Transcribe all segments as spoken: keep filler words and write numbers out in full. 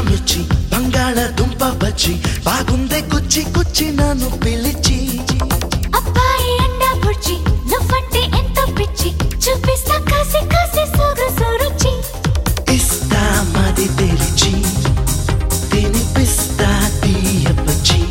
మిర్చి బంగాళదుంప బజ్జి బాగుందే కుచ్చి కుచ్చి నన్ను పిలిచి అబ్బాయి అండా బుర్జి నువ్వంటే ఎంతో పిచ్చి చూపిస్తా కాసి కాసి సొగసు రుచి ఇస్తా మది తెరిచి తినిపిస్తా తీయపచ్చి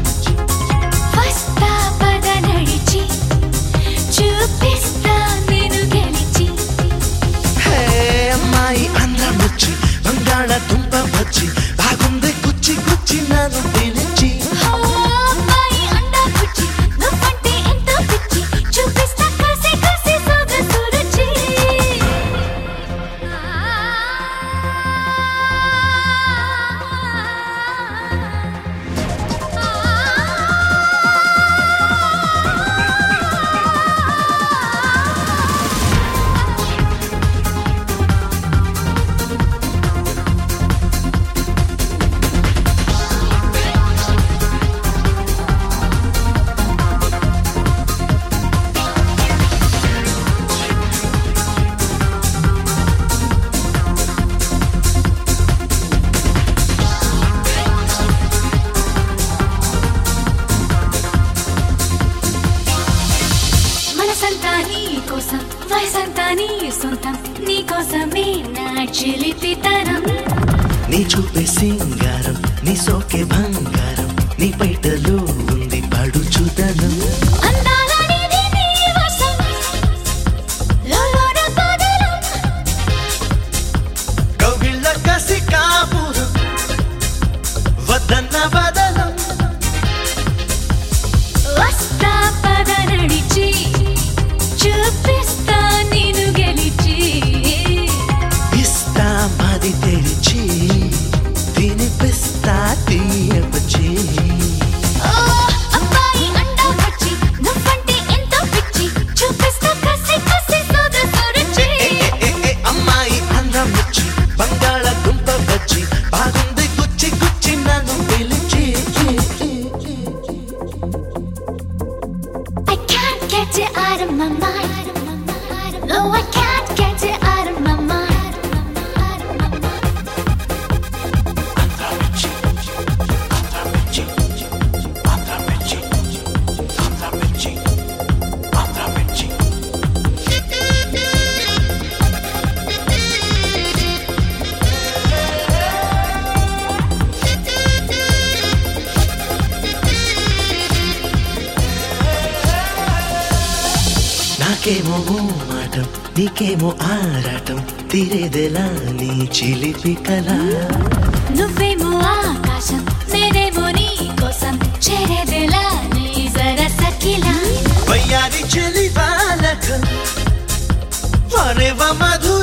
వస్తా పద నడిచి చూపిస్తా నేను గెలిచి హే అమ్మాయి ఆంధ్ర మిర్చి బంగాళదుంప బజ్జి బాగుందే కుచ్చి కుచ్చి నన్ను పిలిచి అబ్బాయి అండా బుర్జి నువ్వంటే ఎంతో పిచ్చి చూపిస్తా కాసి కాసి సొగసు రుచి మనసంతా నీ కోసం వయసంతా నీ సొంతం నీ కోసమే నా చిలిపితనం నీ చూపే సింగారం నీ సోకే బంగారం నీ పైటలో ఉంది పడుచుదనం అందాల నీది నీ వశం లోలోన పగలం కౌగిళ్ళ కసి కాపురం వద్దన్న బదలం వస్తా పద నడిచి చూపిస్తా నేను గెలిచి ఇస్తా మది తెరిచి తినిపిస్తా తీయపచ్చి ఓ అబ్బాయి అండా బుర్జి నువ్వంటే ఎంతో పిచ్చి చూపిస్తా కసి కసి సొగసు రుచి అమ్మాయి ఆంధ్ర మిర్చి బంగాళదుంప బజ్జి బాగుంది గుచ్చి గుచ్చి నన్ను పిలిచి I can't get it out of my mind. No, I can't get it out of my mind. Andhra మిర్చి ఆంధ్ర మిర్చి ఆంధ్ర మిర్చి ఆంధ్ర మిర్చి ఆంధ్ర మిర్చి నాకేమో మాటం నీకేమో ఆరాటం తీరేదెలా నీ చిలిపి కళ నువ్వేమో ఆకాశం నేనేమో నీ కోసం చేరేదెలా నీ సరసకిలా వయ్యారి చెలి బాలక వరేవ మధుర